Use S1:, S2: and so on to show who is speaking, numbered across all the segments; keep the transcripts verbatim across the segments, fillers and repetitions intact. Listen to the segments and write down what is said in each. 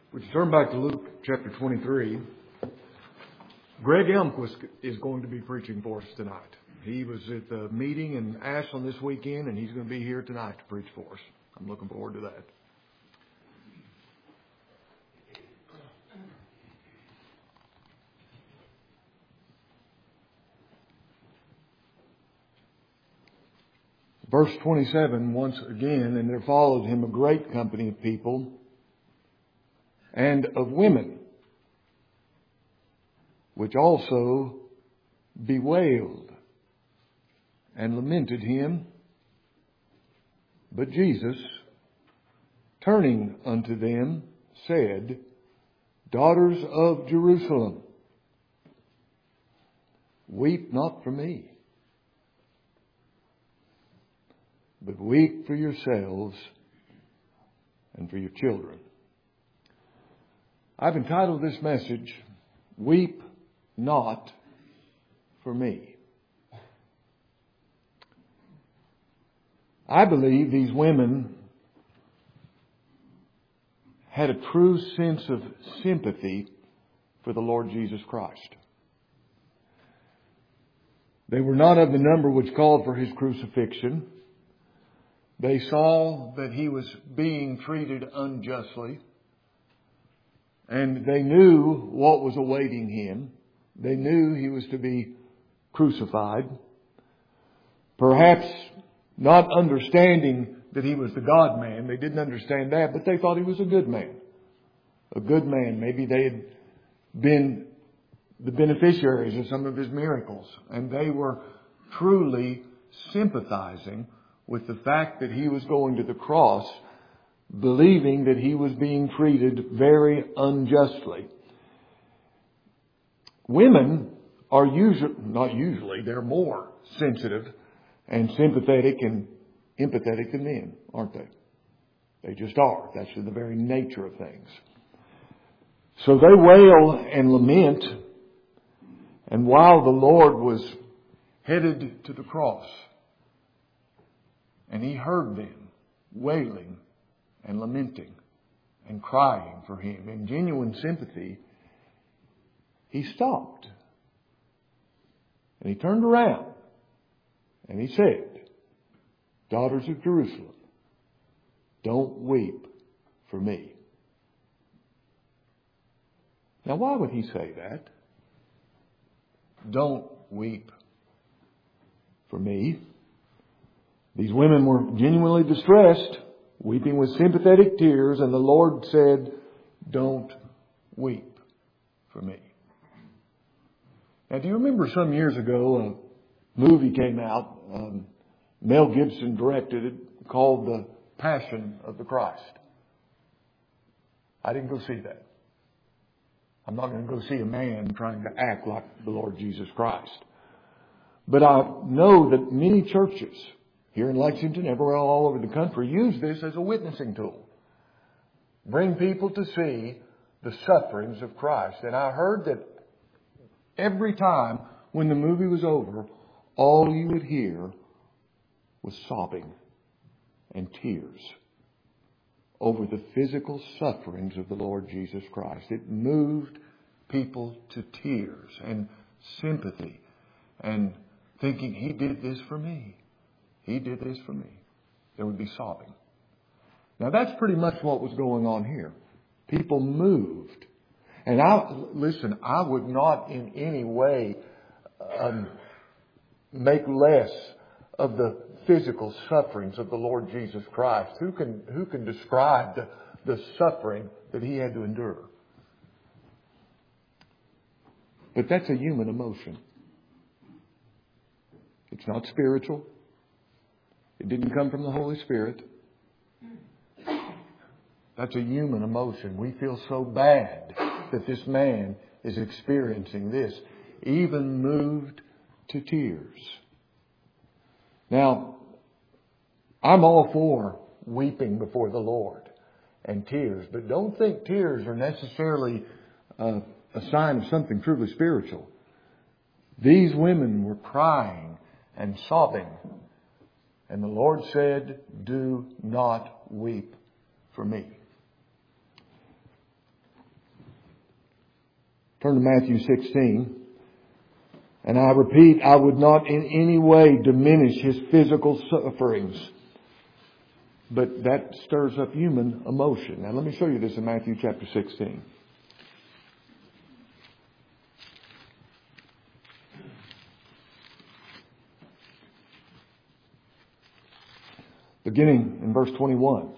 S1: Would you turn back to Luke chapter twenty-three? Greg Elmquist is going to be preaching for us tonight. He was at the meeting in Ashland this weekend, and he's going to be here tonight to preach for us. I'm looking forward to that. Verse twenty-seven, once again, and there followed him a great company of people and of women, which also bewailed and lamented him. But Jesus, turning unto them, said, Daughters of Jerusalem, weep not for me, but weep for yourselves and for your children. I've entitled this message, Weep Not for Me. I believe these women had a true sense of sympathy for the Lord Jesus Christ. They were not of the number which called for his crucifixion. They saw that he was being treated unjustly, and they knew what was awaiting him. They knew he was to be crucified. Perhaps not understanding that he was the God-man. They didn't understand that, but they thought he was a good man. A good man. Maybe they had been the beneficiaries of some of his miracles, and they were truly sympathizing with the fact that he was going to the cross, believing that he was being treated very unjustly. Women are usually, not usually, they're more sensitive and sympathetic and empathetic than men, aren't they? They just are. That's the very nature of things. So they wail and lament, and while the Lord was headed to the cross, and he heard them wailing and lamenting and crying for him in genuine sympathy, he stopped. And he turned around and he said, Daughters of Jerusalem, don't weep for me. Now, why would he say that? Don't weep for me. These women were genuinely distressed, weeping with sympathetic tears, and the Lord said, Don't weep for me. Now, do you remember some years ago a movie came out, um, Mel Gibson directed it, called The Passion of the Christ? I didn't go see that. I'm not going to go see a man trying to act like the Lord Jesus Christ. But I know that many churches here in Lexington, everywhere all over the country, use this as a witnessing tool. Bring people to see the sufferings of Christ. And I heard that every time when the movie was over, all you would hear was sobbing and tears over the physical sufferings of the Lord Jesus Christ. It moved people to tears and sympathy and thinking, He did this for me. He did this for me. There would be sobbing. Now that's pretty much what was going on here. People moved. And I, listen, I would not in any way um, make less of the physical sufferings of the Lord Jesus Christ. Who can, who can describe the, the suffering that He had to endure? But that's a human emotion. It's not spiritual. It didn't come from the Holy Spirit. That's a human emotion. We feel so bad that this man is experiencing this, even moved to tears. Now, I'm all for weeping before the Lord and tears, but don't think tears are necessarily uh, a sign of something truly spiritual. These women were crying and sobbing. And the Lord said, do not weep for me. Turn to Matthew sixteen. And I repeat, I would not in any way diminish His physical sufferings. But that stirs up human emotion. Now let me show you this in Matthew chapter sixteen. Beginning in verse twenty-one.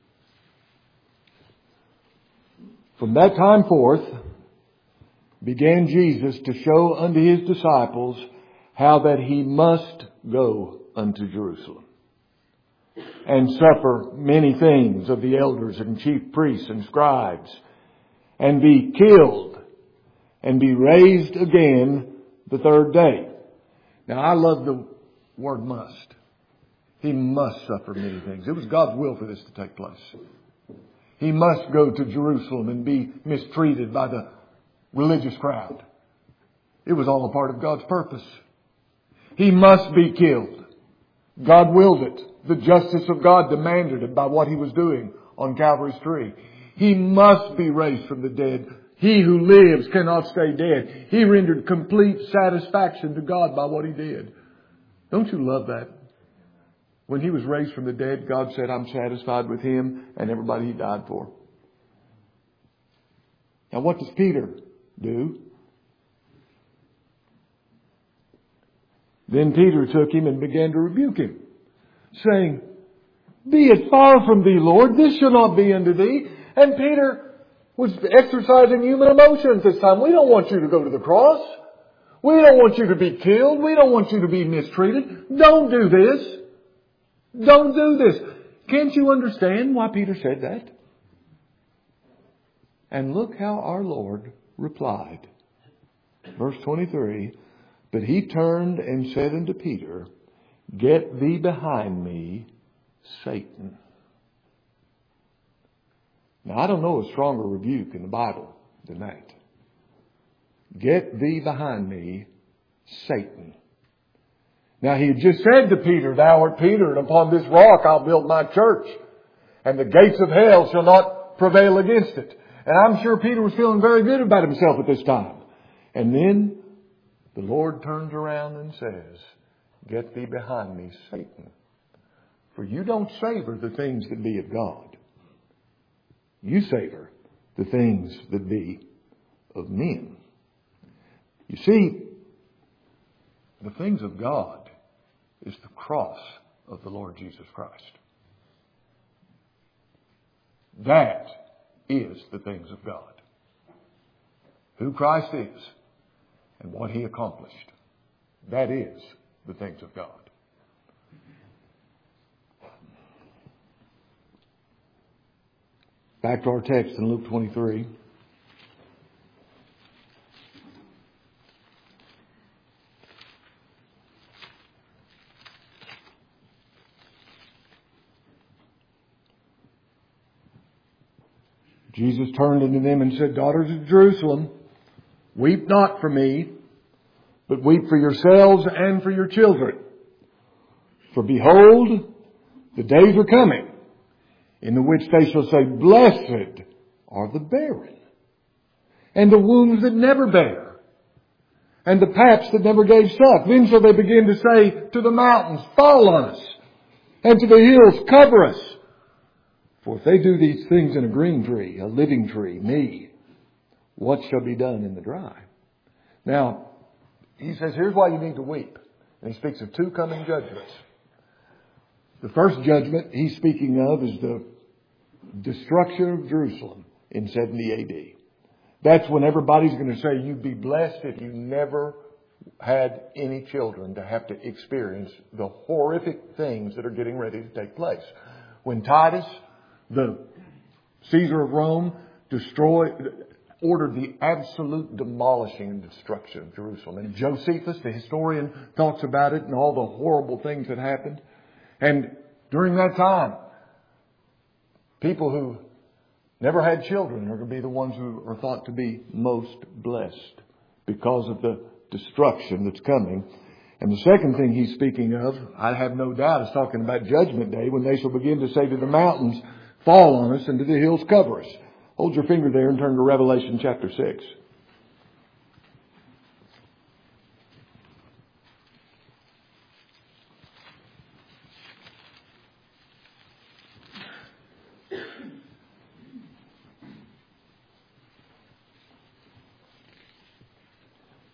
S1: From that time forth began Jesus to show unto His disciples how that He must go unto Jerusalem and suffer many things of the elders and chief priests and scribes, and be killed, and be raised again the third day. Now I love the word must. He must suffer many things. It was God's will for this to take place. He must go to Jerusalem and be mistreated by the religious crowd. It was all a part of God's purpose. He must be killed. God willed it. The justice of God demanded it by what He was doing on Calvary's tree. He must be raised from the dead. He who lives cannot stay dead. He rendered complete satisfaction to God by what He did. Don't you love that? When He was raised from the dead, God said, I'm satisfied with Him and everybody He died for. Now what does Peter do? Then Peter took Him and began to rebuke Him, saying, Be it far from thee, Lord, this shall not be unto thee. And Peter was exercising human emotions this time. We don't want you to go to the cross. We don't want you to be killed. We don't want you to be mistreated. Don't do this. Don't do this. Can't you understand why Peter said that? And look how our Lord replied. Verse twenty-three, But He turned and said unto Peter, Get thee behind me, Satan. Now I don't know a stronger rebuke in the Bible than that. Get thee behind me, Satan. Now He had just said to Peter, Thou art Peter, and upon this rock I'll build my church, and the gates of hell shall not prevail against it. And I'm sure Peter was feeling very good about himself at this time. And then the Lord turns around and says, Get thee behind me, Satan. For you don't savor the things that be of God. You savor the things that be of men. You see, the things of God is the cross of the Lord Jesus Christ. That is the things of God. Who Christ is and what He accomplished. That is the things of God. Back to our text in Luke twenty-three. Jesus turned unto them and said, Daughters of Jerusalem, weep not for me, but weep for yourselves and for your children. For behold, the days are coming, in the which they shall say, Blessed are the barren, and the wombs that never bear, and the paps that never gave suck. Then shall they begin to say to the mountains, Fall on us, and to the hills, Cover us. For if they do these things in a green tree, a living tree, me, what shall be done in the dry? Now, He says, here's why you need to weep. And He speaks of two coming judgments. The first judgment He's speaking of is the destruction of Jerusalem in seventy A D. That's when everybody's going to say, you'd be blessed if you never had any children to have to experience the horrific things that are getting ready to take place. When Titus, the Caesar of Rome, destroyed, ordered the absolute demolishing and destruction of Jerusalem. And Josephus, the historian, talks about it and all the horrible things that happened. And during that time, people who never had children are going to be the ones who are thought to be most blessed because of the destruction that's coming. And the second thing he's speaking of, I have no doubt, is talking about Judgment Day, when they shall begin to say to the mountains, Fall on us, and to the hills, Cover us. Hold your finger there and turn to Revelation chapter six.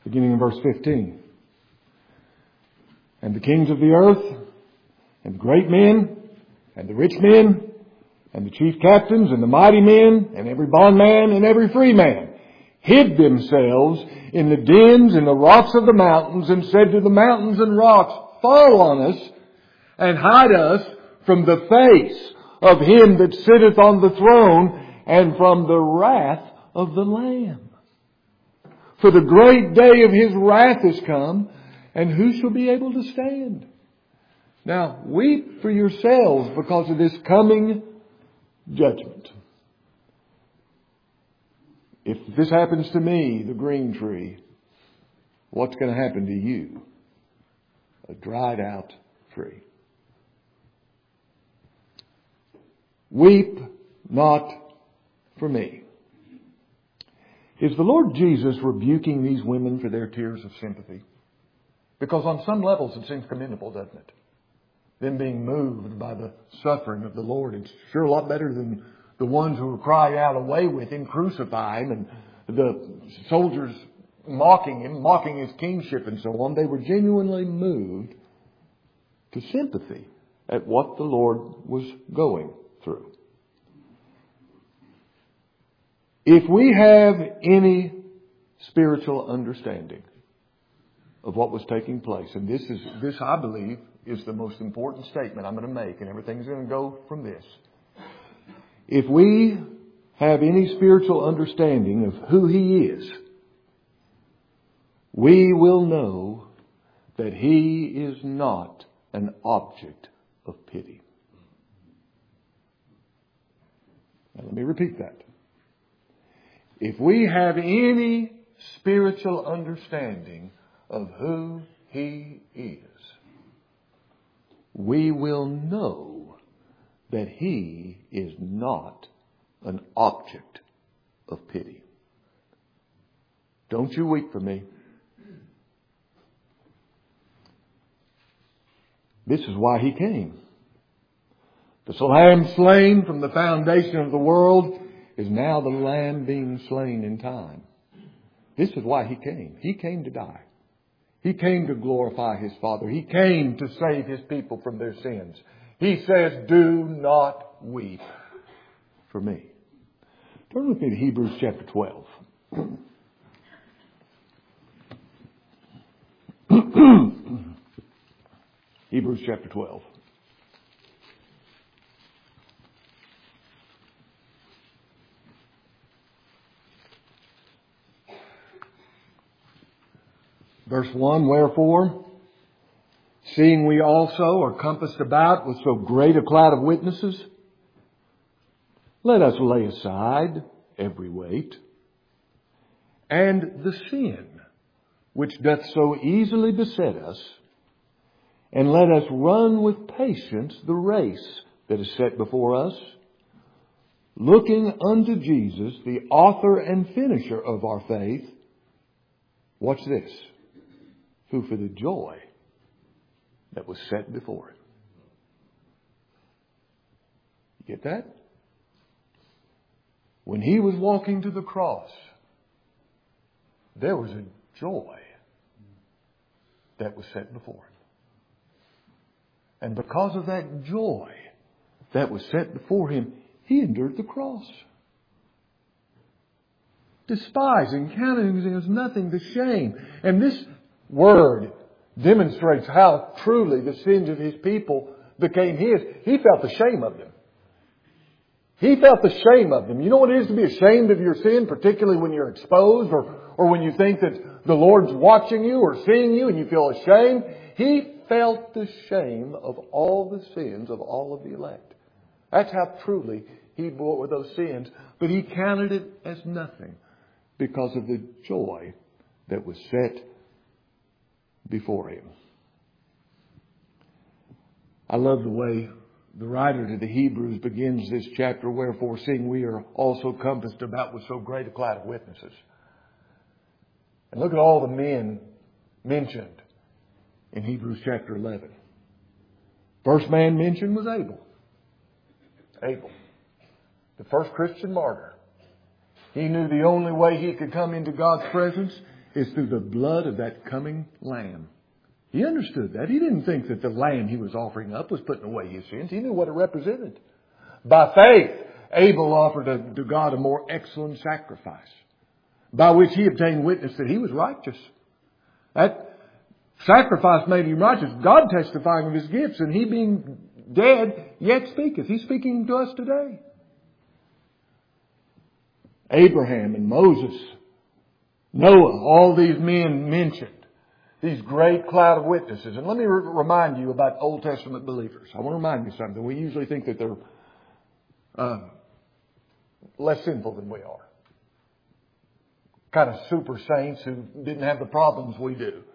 S1: beginning in verse fifteen. And the kings of the earth, and the great men, and the rich men, and the chief captains, and the mighty men, and every bondman, and every free man, hid themselves in the dens and the rocks of the mountains, and said to the mountains and rocks, fall on us, and hide us from the face of him that sitteth on the throne, and from the wrath of the Lamb. For the great day of his wrath is come, and who shall be able to stand? Now, weep for yourselves because of this coming judgment. If this happens to me, the green tree, what's going to happen to you? A dried out tree. Weep not for me. Is the Lord Jesus rebuking these women for their tears of sympathy? Because on some levels it seems commendable, doesn't it? Them being moved by the suffering of the Lord. It's sure a lot better than the ones who were crying out, away with him, crucify him, and the soldiers mocking him, mocking his kingship and so on. They were genuinely moved to sympathy at what the Lord was going through. If we have any spiritual understanding of what was taking place, and this is, this I believe is the most important statement I'm going to make, and everything's going to go from this. If we have any spiritual understanding of who He is, we will know that He is not an object of pity. Now let me repeat that. If we have any spiritual understanding of who He is, we will know that He is not an object of pity. Don't you weep for me. This is why He came. The Lamb slain from the foundation of the world is now the Lamb being slain in time. This is why He came. He came to die. He came to glorify His Father. He came to save His people from their sins. He says, do not weep for me. Turn with me to Hebrews chapter twelve. Hebrews chapter twelve. Verse one, wherefore, seeing we also are compassed about with so great a cloud of witnesses, let us lay aside every weight and the sin which doth so easily beset us, and let us run with patience the race that is set before us, looking unto Jesus, the author and finisher of our faith. Watch this. Who for the joy that was set before Him. You get that? When He was walking to the cross, there was a joy that was set before Him. And because of that joy that was set before Him, He endured the cross. Despising, counting it as nothing to shame. And this word demonstrates how truly the sins of His people became His. He felt the shame of them. He felt the shame of them. You know what it is to be ashamed of your sin, particularly when you're exposed or, or when you think that the Lord's watching you or seeing you and you feel ashamed? He felt the shame of all the sins of all of the elect. That's how truly He bore those sins. But He counted it as nothing because of the joy that was set before Him. I love the way the writer to the Hebrews begins this chapter, wherefore seeing we are also compassed about with so great a cloud of witnesses. And look at all the men mentioned in Hebrews chapter eleven. First man mentioned was Abel. Abel, the first Christian martyr. He knew the only way he could come into God's presence is through the blood of that coming Lamb. He understood that. He didn't think that the lamb he was offering up was putting away his sins. He knew what it represented. By faith, Abel offered a, to God a more excellent sacrifice, by which he obtained witness that he was righteous. That sacrifice made him righteous. God testifying of his gifts, and he being dead yet speaketh. He's speaking to us today. Abraham and Moses, Noah, all these men mentioned. These great cloud of witnesses. And let me re- remind you about Old Testament believers. I want to remind you something. We usually think that they're uh, less sinful than we are. Kind of super saints who didn't have the problems we do.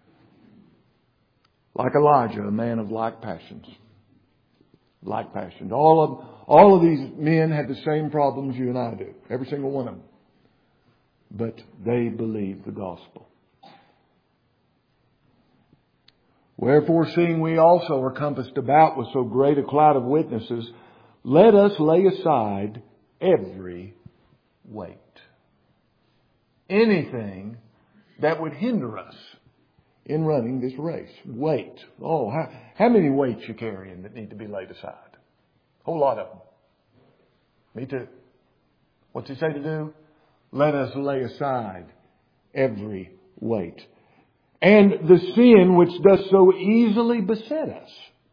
S1: Like Elijah, a man of like passions. Like passions. All of, all of these men had the same problems you and I do. Every single one of them. But they believed the gospel. Wherefore, seeing we also are compassed about with so great a cloud of witnesses, let us lay aside every weight. Anything that would hinder us in running this race. Weight. Oh, how, how many weights you carrying that need to be laid aside? A whole lot of them. Me too. What's he say to do? Let us lay aside every weight. And the sin which does so easily beset us.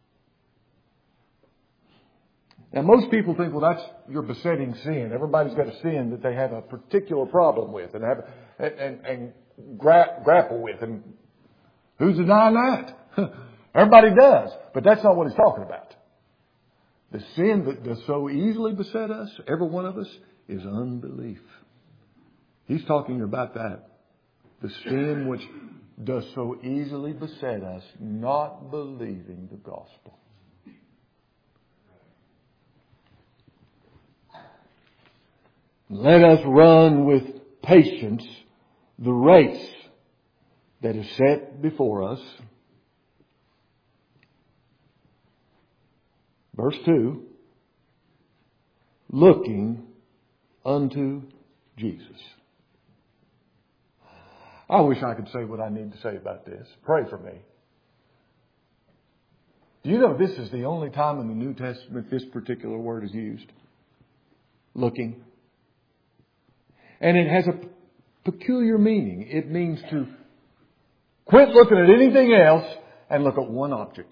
S1: Now most people think, well, that's your besetting sin. Everybody's got a sin that they have a particular problem with and have and, and, and gra- grapple with. And who's denying that? Everybody does. But that's not what he's talking about. The sin that does so easily beset us, every one of us, is unbelief. He's talking about that. The sin which does so easily beset us, not believing the gospel. Let us run with patience the race that is set before us. Verse two. Looking unto Jesus. I wish I could say what I need to say about this. Pray for me. Do you know this is the only time in the New Testament this particular word is used? Looking. And it has a peculiar meaning. It means to quit looking at anything else and look at one object.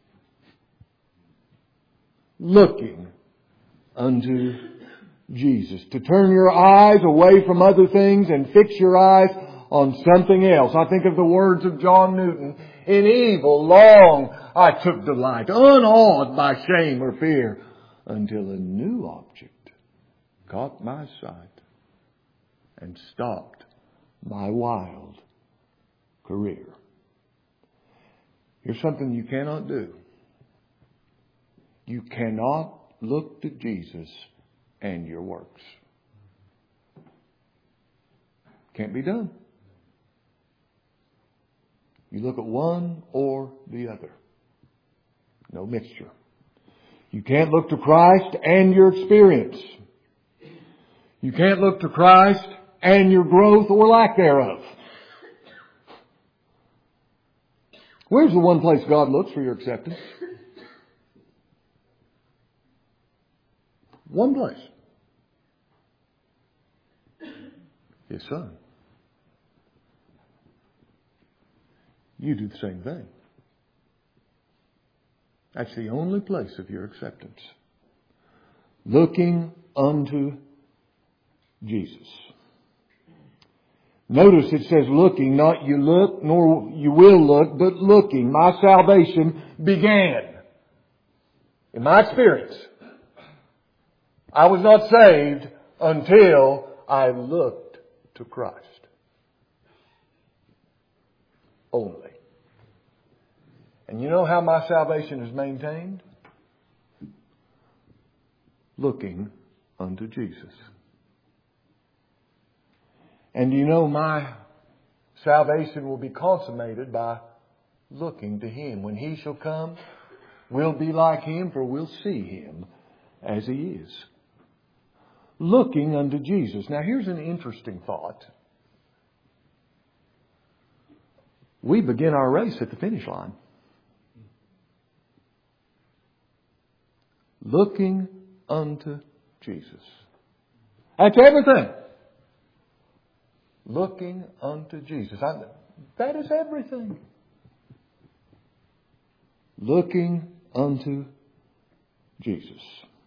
S1: Looking unto Jesus. To turn your eyes away from other things and fix your eyes on something else. I think of the words of John Newton. In evil long I took delight, unawed by shame or fear, until a new object caught my sight and stopped my wild career. Here's something you cannot do. You cannot look to Jesus and your works. Can't be done. You look at one or the other. No mixture. You can't look to Christ and your experience. You can't look to Christ and your growth or lack thereof. Where's the one place God looks for your acceptance? One place. His Son. You do the same thing. That's the only place of your acceptance. Looking unto Jesus. Notice it says looking, not you look, nor you will look, but looking. My salvation began. In my experience, I was not saved until I looked to Christ. Only. And you know how my salvation is maintained? Looking unto Jesus. And you know my salvation will be consummated by looking to Him. When He shall come, we'll be like Him, for we'll see Him as He is. Looking unto Jesus. Now here's an interesting thought. we begin our race at the finish line. Looking unto Jesus. That's everything. Looking unto Jesus. I, that is everything. Looking unto Jesus.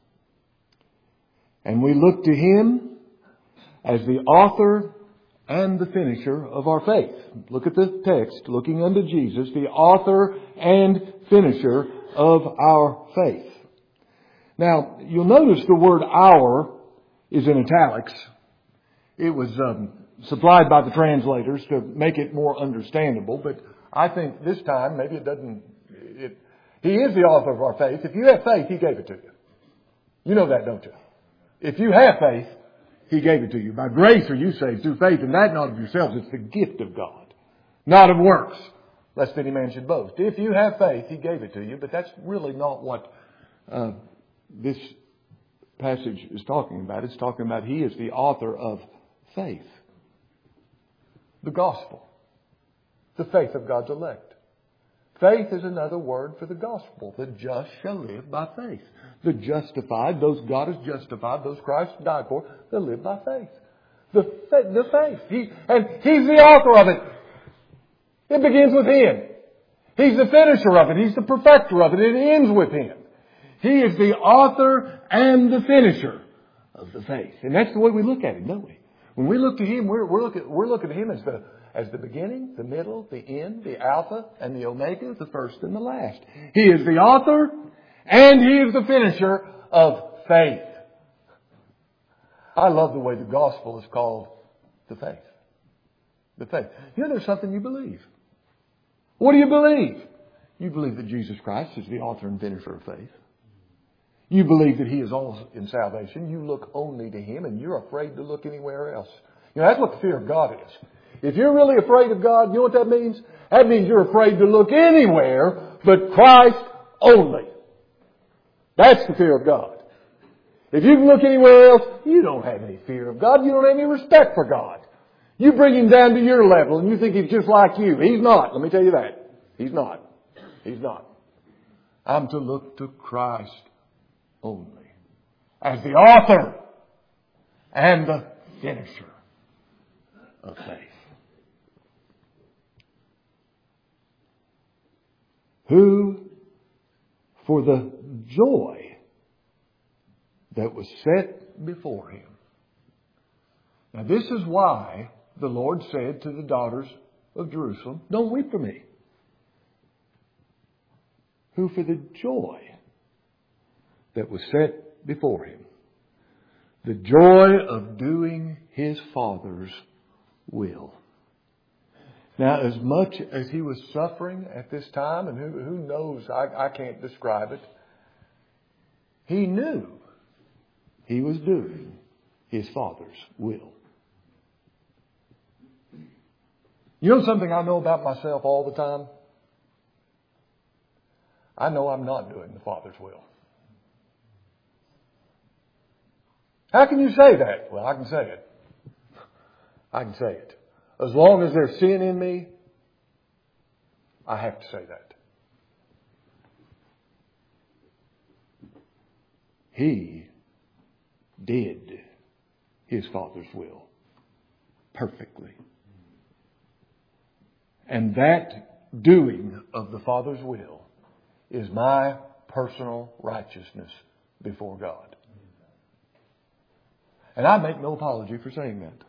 S1: And we look to Him as the author and the finisher of our faith. Look at the text. Looking unto Jesus, the author and finisher of our faith. Now, you'll notice the word our is in italics. It was um, supplied by the translators to make it more understandable, but I think this time maybe it doesn't... It, he is the author of our faith. If you have faith, He gave it to you. You know that, don't you? If you have faith, He gave it to you. By grace are you saved through faith, and that not of yourselves. It's the gift of God, not of works, lest any man should boast. If you have faith, He gave it to you, but that's really not what uh, this passage is talking about. It's talking about He is the author of faith. The gospel. The faith of God's elect. Faith is another word for the gospel. The just shall live by faith. The justified, those God has justified, those Christ died for, they live by faith. The, the faith. He, and He's the author of it. It begins with Him. He's the finisher of it. He's the perfecter of it. It ends with Him. He is the author and the finisher of the faith. And that's the way we look at Him, don't we? When we look to Him, we're, we're, looking, we're looking at Him as the, as the beginning, the middle, the end, the Alpha, and the Omega, the first and the last. He is the author and He is the finisher of faith. I love the way the gospel is called the faith. The faith. You know, there's something you believe. What do you believe? You believe that Jesus Christ is the author and finisher of faith. You believe that He is all in salvation. You look only to Him, and you're afraid to look anywhere else. You know, that's what the fear of God is. If you're really afraid of God, you know what that means? That means you're afraid to look anywhere but Christ only. That's the fear of God. If you can look anywhere else, you don't have any fear of God. You don't have any respect for God. You bring Him down to your level and you think He's just like you. He's not. Let me tell you that. He's not. He's not. I'm to look to Christ only as the author and the finisher of faith. Who, for the joy that was set before Him. Now this is why the Lord said to the daughters of Jerusalem, don't weep for me. Who for the joy that was set before Him. The joy of doing His Father's will. Now, as much as He was suffering at this time, and who, who knows, I, I can't describe it, He knew He was doing His Father's will. You know something I know about myself all the time? I know I'm not doing the Father's will. How can you say that? Well, I can say it. I can say it. As long as there's sin in me, I have to say that. He did His Father's will perfectly. And that doing of the Father's will is my personal righteousness before God. And I make no apology for saying that.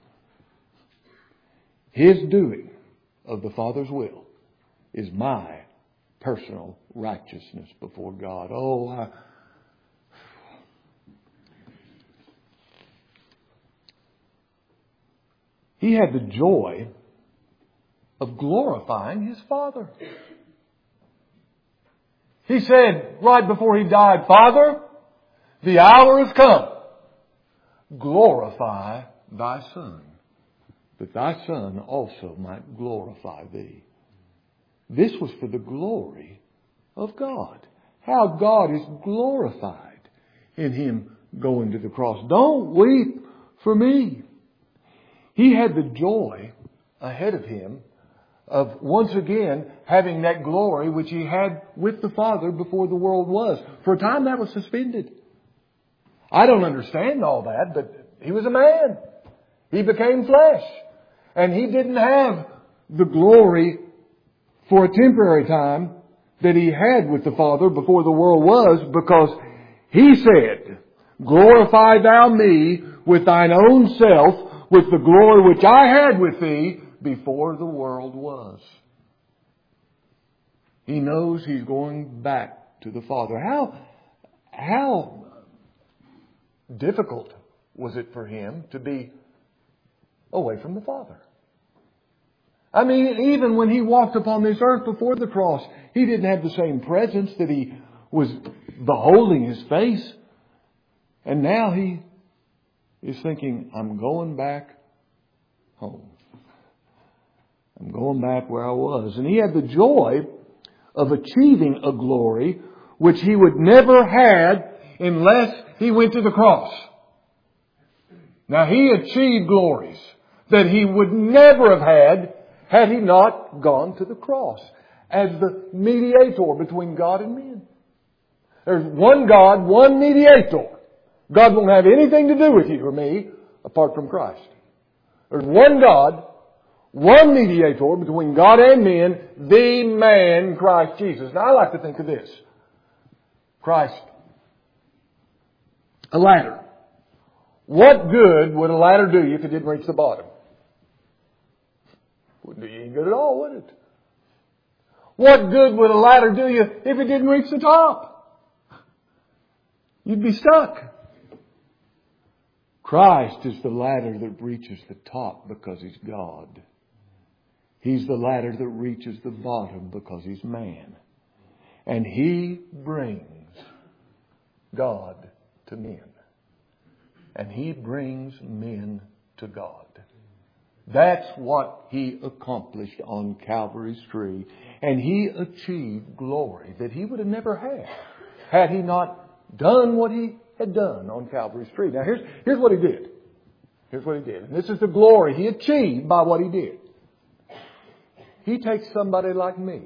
S1: His doing of the Father's will is my personal righteousness before God. Oh, I... He had the joy of glorifying His Father. He said right before He died, Father, the hour has come. Glorify Thy Son, that Thy Son also might glorify Thee. This was for the glory of God. How God is glorified in Him going to the cross. Don't weep for me. He had the joy ahead of Him of once again having that glory which He had with the Father before the world was. For a time that was suspended. I don't understand all that, but He was a man. He became flesh. And He didn't have the glory for a temporary time that He had with the Father before the world was, because He said, glorify thou me with thine own self, with the glory which I had with thee before the world was. He knows He's going back to the Father. How, how difficult was it for Him to be away from the Father? I mean, even when He walked upon this earth before the cross, He didn't have the same presence that He was beholding His face. And now He is thinking, I'm going back home. I'm going back where I was. And He had the joy of achieving a glory which He would never had unless He went to the cross. Now He achieved glories that He would never have had had He not gone to the cross as the mediator between God and men. There's one God, one mediator. God won't have anything to do with you or me apart from Christ. There's one God, one mediator between God and men, the man Christ Jesus. Now I like to think of this. Christ. A ladder. What good would a ladder do you if it didn't reach the bottom? Wouldn't do you any good at all, would it? What good would a ladder do you if it didn't reach the top? You'd be stuck. Christ is the ladder that reaches the top because He's God. He's the ladder that reaches the bottom because He's man. And He brings God to men. And He brings men to God. That's what He accomplished on Calvary's tree. And He achieved glory that He would have never had had He not done what He had done on Calvary's tree. Now here's, here's what He did. Here's what He did. And this is the glory He achieved by what He did. He takes somebody like me.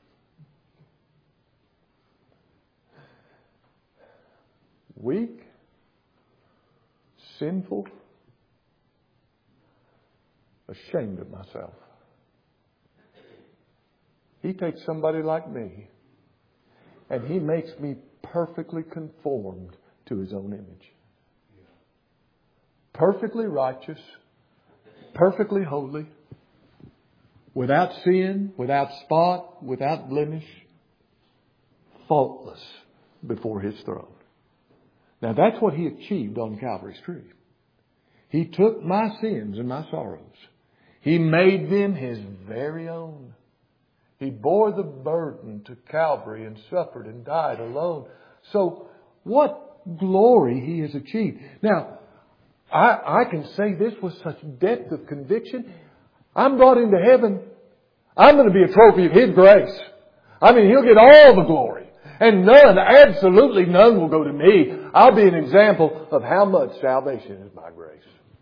S1: Weak, sinful, ashamed of myself. He takes somebody like me and He makes me perfectly conformed to His own image. Perfectly righteous, perfectly holy, without sin, without spot, without blemish, faultless before His throne. Now that's what He achieved on Calvary's tree. He took my sins and my sorrows. He made them His very own. He bore the burden to Calvary and suffered and died alone. So what glory He has achieved. Now, I, I can say this with such depth of conviction. I'm brought into heaven. I'm going to be a trophy of His grace. I mean, He'll get all the glory. And none, absolutely none will go to me. I'll be an example of how much salvation is by grace.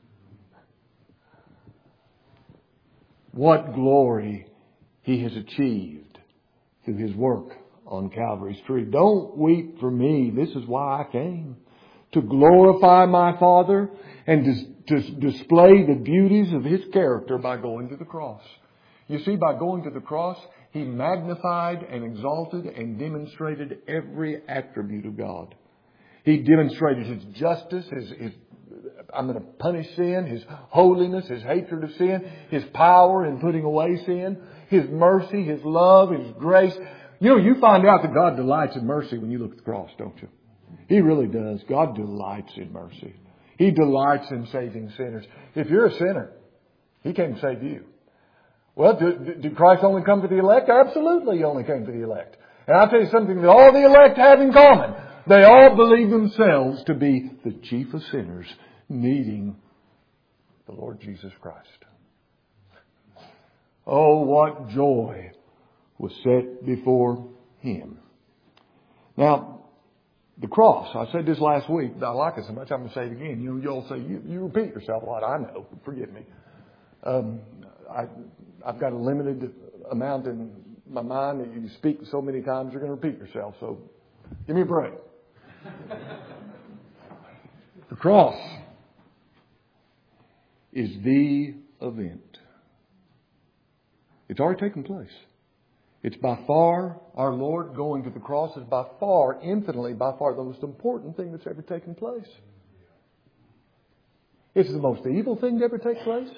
S1: What glory He has achieved through His work on Calvary's tree. Don't weep for me. This is why I came. To glorify my Father and to, to display the beauties of His character by going to the cross. You see, by going to the cross, He magnified and exalted and demonstrated every attribute of God. He demonstrated His justice, His, his I'm going to punish sin, His holiness, His hatred of sin, His power in putting away sin, His mercy, His love, His grace. You know, you find out that God delights in mercy when you look at the cross, don't you? He really does. God delights in mercy. He delights in saving sinners. If you're a sinner, He came to save you. Well, did, did Christ only come for the elect? Absolutely, He only came for the elect. And I'll tell you something that all the elect have in common. They all believe themselves to be the chief of sinners, needing the Lord Jesus Christ. Oh, what joy was set before Him. Now, the cross, I said this last week, but I like it so much I'm going to say it again. You know, you'll say, you, you repeat yourself a lot. I know. Forgive me. Um, I, I've got a limited amount in my mind that you speak so many times you're going to repeat yourself. So give me a break. The cross is the event. It's already taken place. It's by far, our Lord going to the cross is by far, infinitely, by far the most important thing that's ever taken place. It's the most evil thing to ever take place.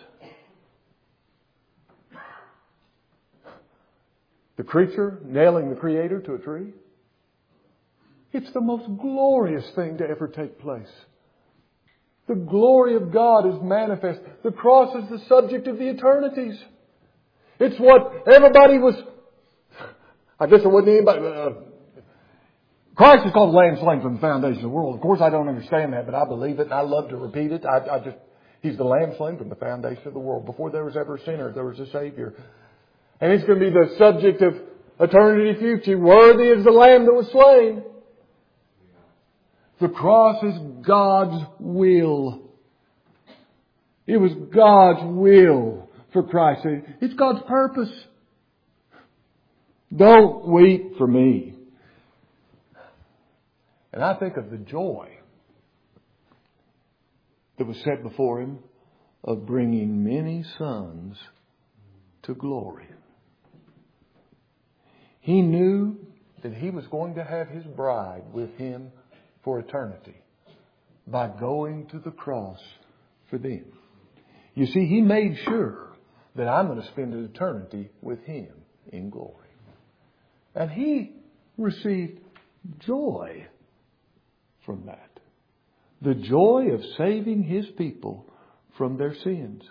S1: The creature nailing the Creator to a tree. It's the most glorious thing to ever take place. The glory of God is manifest. The cross is the subject of the eternities. It's what everybody was... I guess there wasn't anybody... Uh, Christ is called the Lamb slain from the foundation of the world. Of course, I don't understand that, but I believe it and I love to repeat it. I, I just... He's the Lamb slain from the foundation of the world. Before there was ever a sinner, there was a Savior. And it's going to be the subject of eternity future. Worthy is the Lamb that was slain. The cross is God's will. It was God's will for Christ. It's God's purpose. Don't weep for me. And I think of the joy that was set before Him of bringing many sons to glory. He knew that He was going to have His bride with Him for eternity by going to the cross for them. You see, He made sure that I'm going to spend an eternity with Him in glory. And He received joy from that. The joy of saving His people from their sins.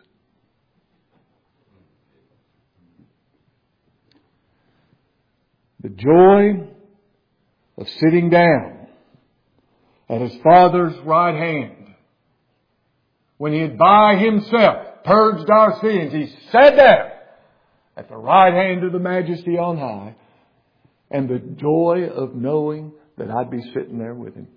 S1: The joy of sitting down at His Father's right hand. When He had by Himself purged our sins, He sat down at the right hand of the Majesty on high. And the joy of knowing that I'd be sitting there with Him.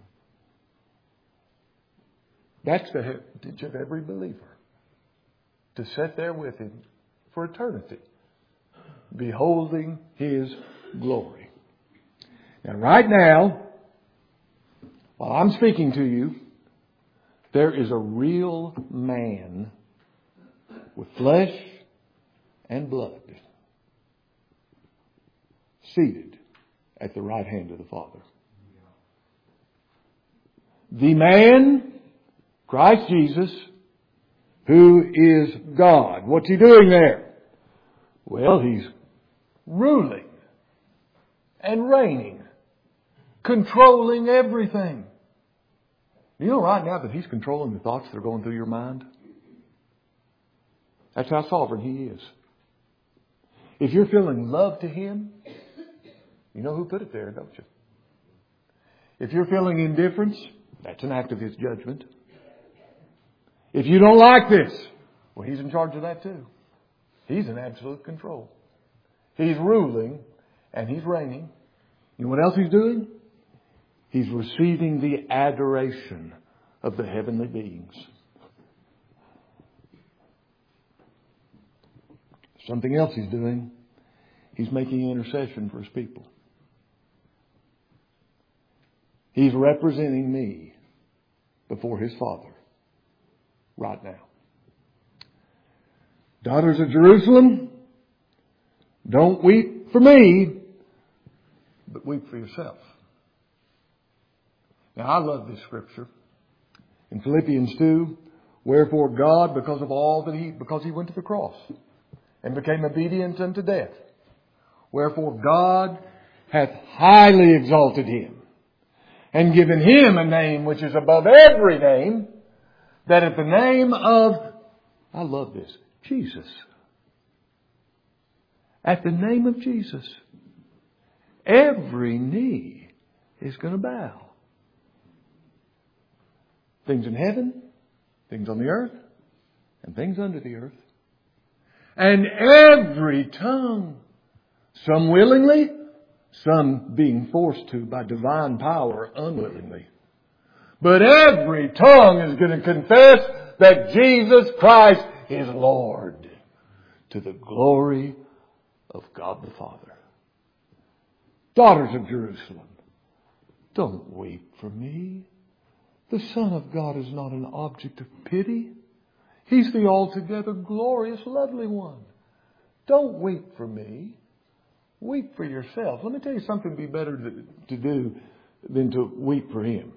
S1: That's the heritage of every believer. To sit there with Him for eternity. Beholding His glory. Now right now, while I'm speaking to you, there is a real man with flesh and blood seated at the right hand of the Father. The man, Christ Jesus, who is God. What's He doing there? Well, He's ruling and reigning, controlling everything. You know right now that He's controlling the thoughts that are going through your mind? That's how sovereign He is. If you're feeling love to Him, you know who put it there, don't you? If you're feeling indifference, that's an act of His judgment. If you don't like this, well, He's in charge of that too. He's in absolute control. He's ruling and He's reigning. You know what else He's doing? He's receiving the adoration of the heavenly beings. Something else He's doing. He's making intercession for His people. He's representing me before His Father right now. Daughters of Jerusalem, don't weep for me, but weep for yourself. Now I love this scripture. In Philippians two, wherefore God, because of all that He, because He went to the cross and became obedient unto death, wherefore God hath highly exalted Him and given Him a name which is above every name, that at the name of, I love this, Jesus. At the name of Jesus, every knee is going to bow. Things in heaven, things on the earth, and things under the earth. And every tongue, some willingly, some being forced to by divine power unwillingly. But every tongue is going to confess that Jesus Christ is Lord, to the glory of God the Father. Daughters of Jerusalem, don't weep for me. The Son of God is not an object of pity. He's the altogether glorious, lovely one. Don't weep for me. Weep for yourself. Let me tell you something would be better to, to do than to weep for Him.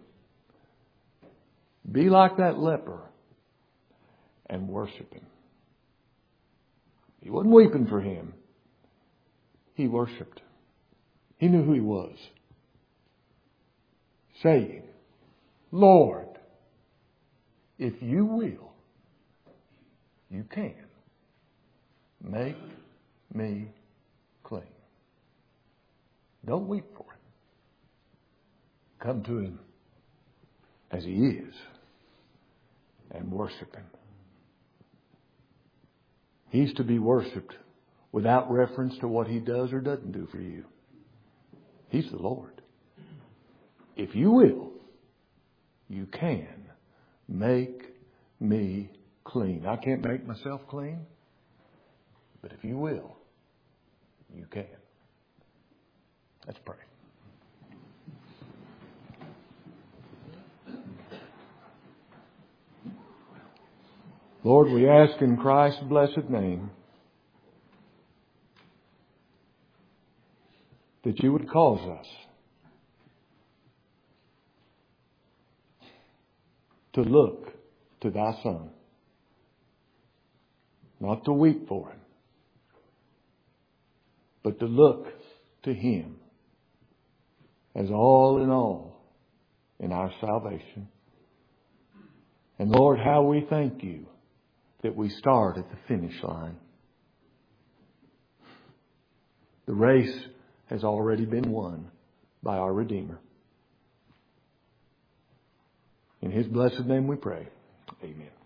S1: Be like that leper and worship Him. He wasn't weeping for Him. He worshiped. He knew who He was. Saying, Lord, if you will, you can make me clean. Don't weep for Him. Come to Him as He is and worship Him. He's to be worshipped without reference to what He does or doesn't do for you. He's the Lord. If you will, you can make me clean. I can't make myself clean, but if you will, you can. Let's pray. Lord, we ask in Christ's blessed name that you would cause us to look to thy Son, not to weep for Him, but to look to Him as all in all in our salvation. And Lord, how we thank you that we start at the finish line. The race has already been won by our Redeemer. In His blessed name we pray. Amen.